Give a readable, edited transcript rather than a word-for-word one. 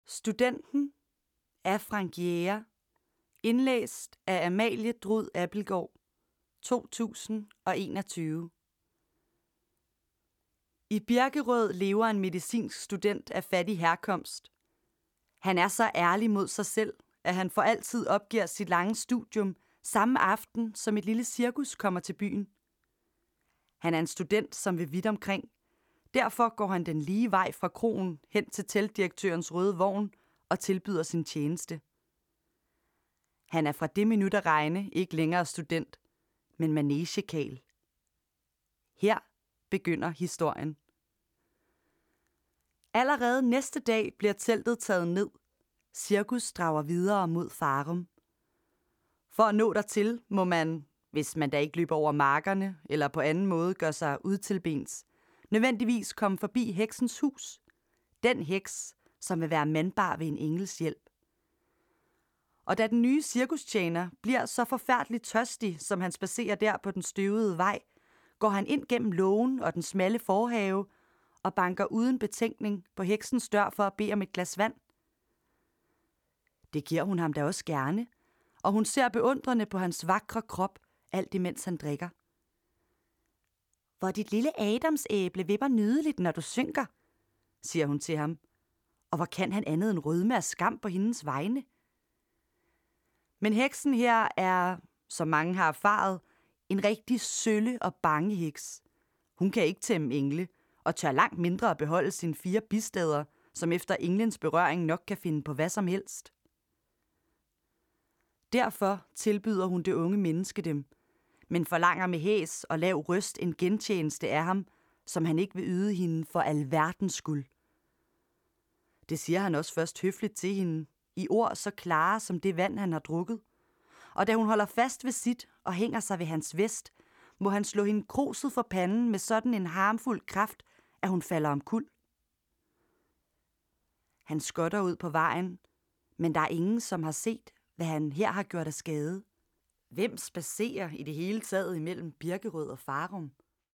Studenten af Frank Jæger. Indlæst af Amalie Drud Abildgaard. 2021. I Birkerød lever en medicinsk student af fattig herkomst. Han er så ærlig mod sig selv, at han for altid opgiver sit lange studium samme aften, som et lille cirkus kommer til byen. Han er en student, som vil vidt omkring. Derfor går han den lige vej fra kroen hen til teltdirektørens røde vogn og tilbyder sin tjeneste. Han er fra det minut at regne ikke længere student, men manegekal. Her begynder historien. Allerede næste dag bliver teltet taget ned. Cirkus drager videre mod Farum. For at nå dertil må man, hvis man da ikke løber over markerne eller på anden måde gør sig ud til bens, nødvendigvis komme forbi heksens hus. Den heks, som vil være mandbar ved en engels hjælp. Og da den nye cirkustjener bliver så forfærdeligt tørstig, som han spacerer der på den støvede vej, går han ind gennem lågen og den smalle forhave og banker uden betænkning på heksens dør for at bede om et glas vand. Det giver hun ham da også gerne, og hun ser beundrende på hans vakre krop, alt imens han drikker. Hvor dit lille adamsæble vipper nydeligt, når du synker, siger hun til ham, og hvor kan han andet end rødme af skam på hendes vegne? Men heksen her er, som mange har erfaret, en rigtig sølle og bange heks. Hun kan ikke tæmme engle, og tør langt mindre at beholde sine 4 bisteder, som efter englens berøring nok kan finde på hvad som helst. Derfor tilbyder hun det unge menneske dem, men forlanger med hæs og lav røst en gentjeneste af ham, som han ikke vil yde hende for alverdens skyld. Det siger han også først høfligt til hende, i ord så klare som det vand, han har drukket. Og da hun holder fast ved sit og hænger sig ved hans vest, må han slå hende kruset for panden med sådan en harmfuld kraft, at hun falder omkuld. Han skotter ud på vejen, men der er ingen, som har set, hvad han her har gjort af skade. Hvem spacerer i det hele taget imellem Birkerød og Farum?